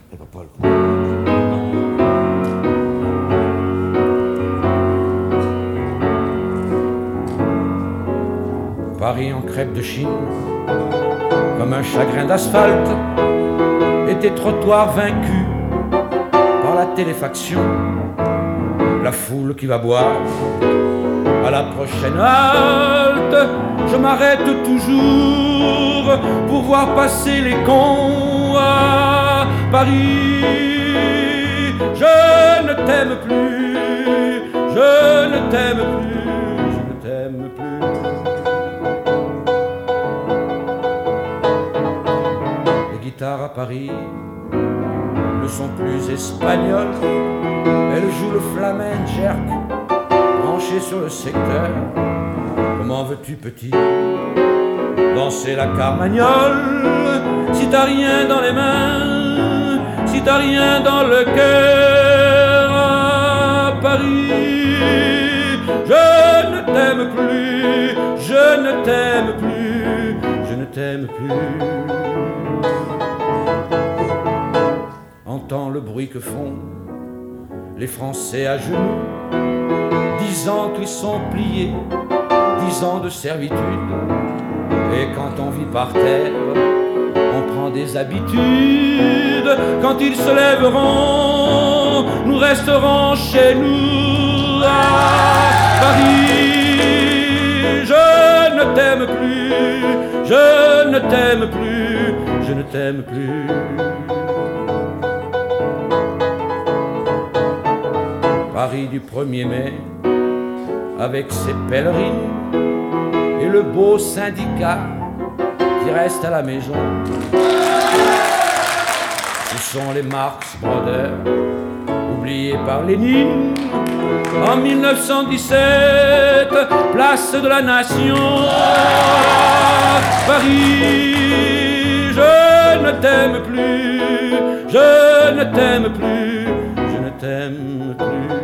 Et pas Paul. Paris en crêpe de Chine, comme un chagrin d'asphalte, et tes trottoirs vaincus par la téléfaction, la foule qui va boire à la prochaine halte. Je m'arrête toujours pour voir passer les cons à Paris. Je ne t'aime plus, je ne t'aime plus, je ne t'aime plus. Les guitares à Paris ne sont plus espagnoles, elles jouent le flamenco branché sur le secteur. Comment veux-tu, petit, danser la carmagnole si t'as rien dans les mains, si t'as rien dans le cœur à Paris? Je ne t'aime plus, je ne t'aime plus, je ne t'aime plus. Entends le bruit que font les Français à genoux, 10 ans qu'ils sont pliés, 10 ans de servitude. Et quand on vit par terre, on prend des habitudes. Quand ils se lèveront, nous resterons chez nous à Paris. Je ne t'aime plus, je ne t'aime plus, je ne t'aime plus. Paris du 1er mai, avec ses pèlerines et le beau syndicat qui reste à la maison. Ce sont les Marx Brothers, oubliés par Lénine. En 1917, place de la Nation, Paris. Je ne t'aime plus, je ne t'aime plus, je ne t'aime plus.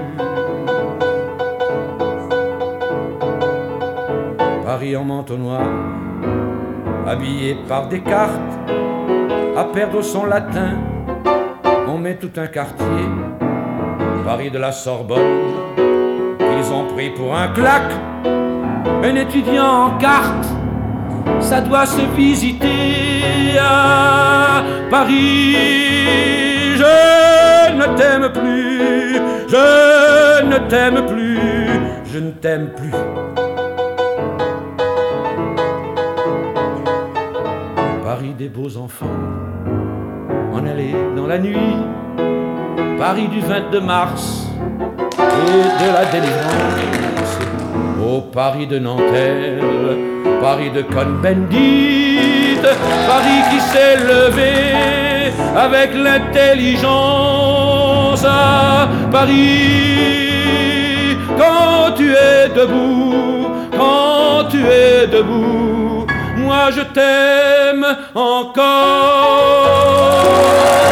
Paris en manteau noir, habillé par Descartes, à perdre son latin, on met tout un quartier. Paris de la Sorbonne, qu'ils ont pris pour un claque, un étudiant en carte, ça doit se visiter à Paris. Je ne t'aime plus, je ne t'aime plus, je ne t'aime plus. Paris des beaux enfants, en allée dans la nuit, Paris du 22 mars et de la délivrance, au Paris de Nanterre, Paris de Cohn-Bendit, Paris qui s'est levé avec l'intelligence à Paris. Quand tu es debout, quand tu es debout, moi je t'aime encore.